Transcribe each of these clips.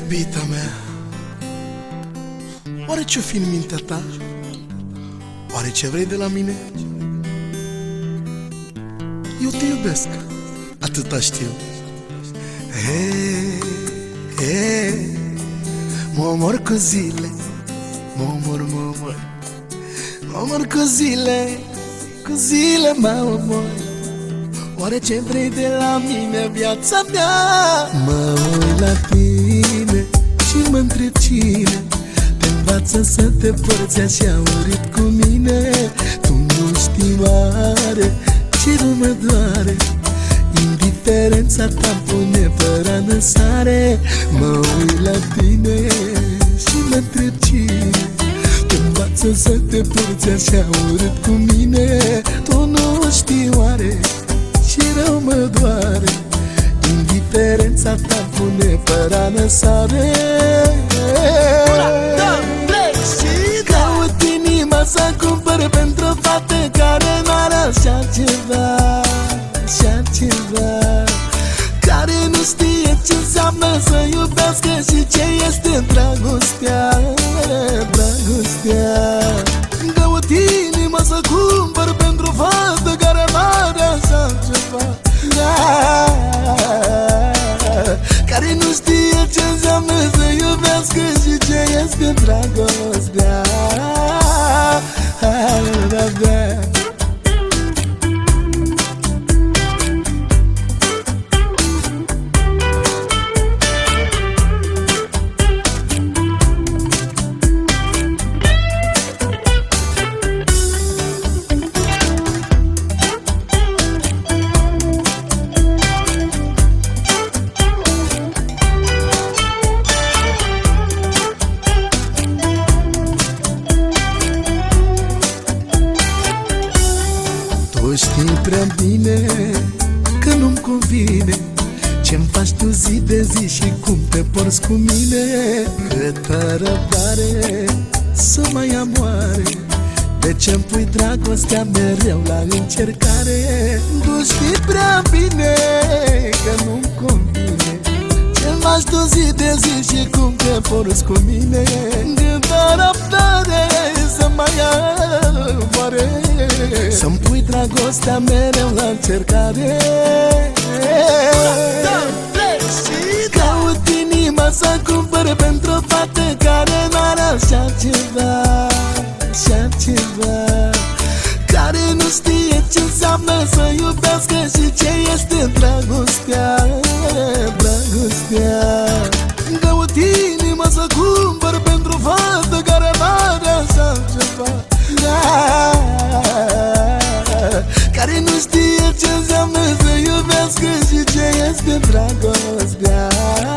iubita mea, oare ce-o fi în mintea ta? Oare ce vrei de la mine? Eu te iubesc, atâta știu. Mă omor cu zile, mă omor cu zile mă omor. Oare ce vrei de la mine, viața mea? Mă uit la tine și mă întreb cine te învață să te porți așa urât cu mine. Tu nu știi oare ce nu mă doare, indiferența ta pune pe rană sare. Mă uit la tine și mă întreb cine te învață să te porți așa urât cu mine. Tu nu știi oare ce rău mă doare, indiferența ta pune pe rană sare. Caut inima să cumpăr pentru o fată care n-are așa ceva, așa ceva, care nu știe ce înseamnă să iubească și ce este dragostea, dragostea. Caut inima să cumpăr pentru o fată care n-are așa ceva, care nu știe ce înseamnă să iubească și ce este dragostea. Tu știi prea bine că nu-mi convine ce-mi faci tu zi de zi și cum te porți cu mine. Câtă răbdare să mai amoare, de ce-mi pui dragostea mereu la încercare. Tu știi prea bine că nu-mi convine ce-mi faci tu zi de zi și cum te porți cu mine. Câtă răbdare să mai amoare, să-mi pui dragostea mereu la încercare. Caut inima să cumpăr pentru o fată care n-are așa ceva, așa ceva, care nu știe ce înseamnă să iubească și ce este dragostea, dragostea. Caut inima să cumpăr pentru o fată care n-are așa ceva, care nu știe ce înseamnă să iubească și ce este dragostea.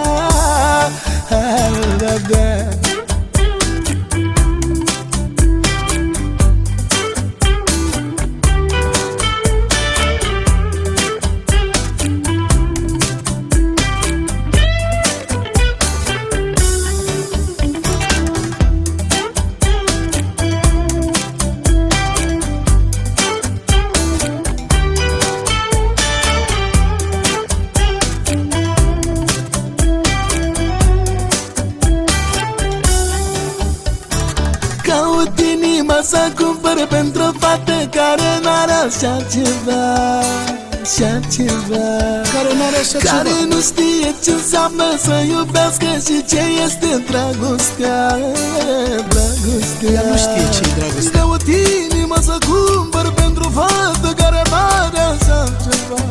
Caut inima să cumpăr pentru o fată care n-are așa ceva, așa ceva, care n-are așa ceva, care nu știe ce înseamnă să iubească și ce este dragostea, dragostea. Ea nu știe ce-i dragostea. Caut inima să cumpăr pentru o fată care n-are așa ceva,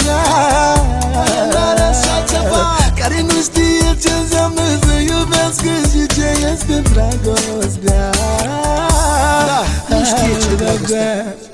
n-are așa ceva, care nu știe ce înseamnă să iubească și ce este dragostea. Da, nu știe ce dragostea.